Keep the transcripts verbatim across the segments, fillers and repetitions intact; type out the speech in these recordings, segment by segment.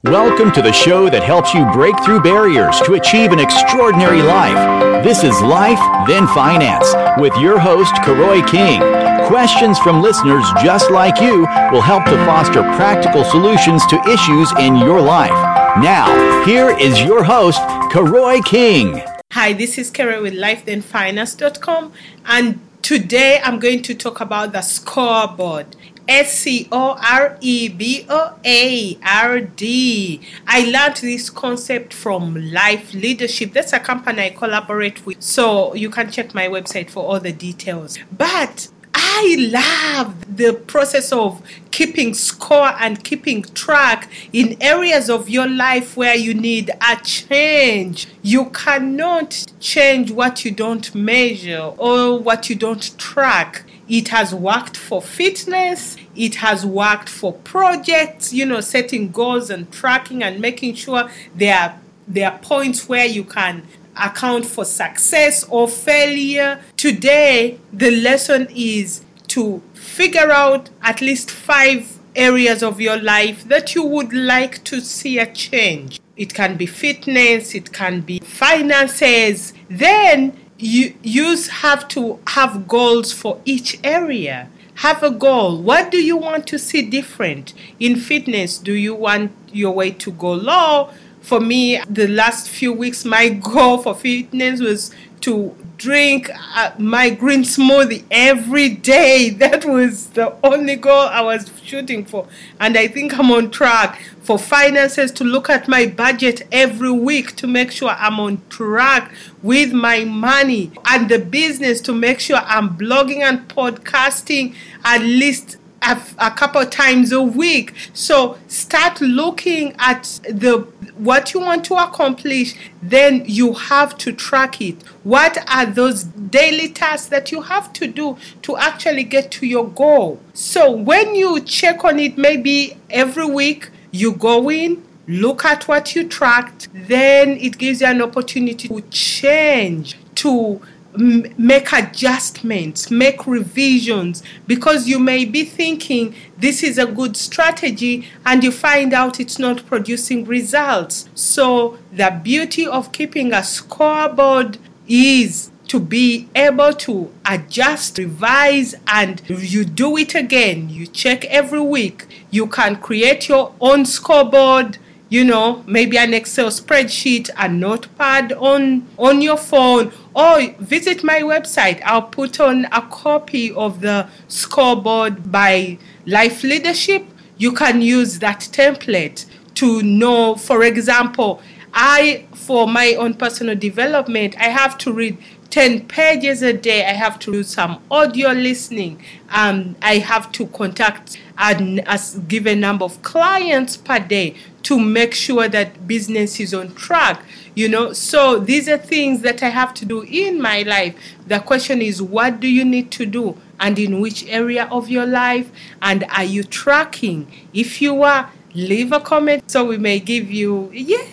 Welcome to the show that helps you break through barriers to achieve an extraordinary life. This is Life, Then Finance with your host, Karoy King. Questions from listeners just like you will help to foster practical solutions to issues in your life. Now, here is your host, Karoy King. Hi, this is Karoy with life then finance dot com, and today I'm going to talk about the scoreboard. S C O R E B O A R D. I learned this concept from Life Leadership. That's a company I collaborate with. So you can check my website for all the details. But I love the process of keeping score and keeping track in areas of your life where you need a change. You cannot change what you don't measure or what you don't track. It has worked for fitness. It has worked for projects, you know, setting goals and tracking and making sure there are, there are points where you can account for success or failure. Today, the lesson is to figure out at least five areas of your life that you would like to see a change. It can be fitness, it can be finances. Then you, you have to have goals for each area. Have a goal. What do you want to see different? In fitness, do you want your weight to go low? For me, the last few weeks, my goal for fitness was to drink uh, my green smoothie every day. That was the only goal I was shooting for. And I think I'm on track. For finances, to look at my budget every week to make sure I'm on track with my money. And the business, to make sure I'm blogging and podcasting at least a, a couple times a week. So start looking at the what you want to accomplish. Then you have to track it. What are those daily tasks that you have to do to actually get to your goal? So when you check on it, maybe every week, you go in, look at what you tracked, then it gives you an opportunity to change, to m- make adjustments, make revisions, because you may be thinking this is a good strategy and you find out it's not producing results. So the beauty of keeping a scoreboard is to be able to adjust, revise, and you do it again. You check every week. You can create your own scoreboard, you know, maybe an Excel spreadsheet, a notepad on, on your phone, or visit my website. I'll put on a copy of the scoreboard by Life Leadership. You can use that template to know, for example, I, for my own personal development, I have to read ten pages a day. I have to do some audio listening. Um, I have to contact a, a given number of clients per day to make sure that business is on track. You know, so these are things that I have to do in my life. The question is, what do you need to do? And in which area of your life? And are you tracking? If you are, leave a comment so we may give you,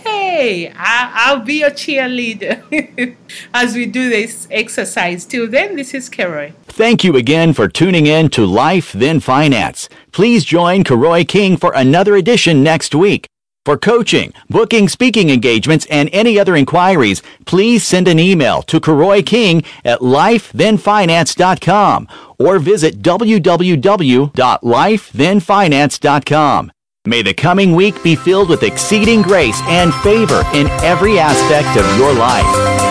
yay, I, I'll be your cheerleader as we do this exercise. Till then, this is Karoy. Thank you again for tuning in to Life, Then Finance. Please join Karoy King for another edition next week. For coaching, booking, speaking engagements, and any other inquiries, please send an email to Karoy King at life then finance dot com or visit w w w dot life then finance dot com. May the coming week be filled with exceeding grace and favor in every aspect of your life.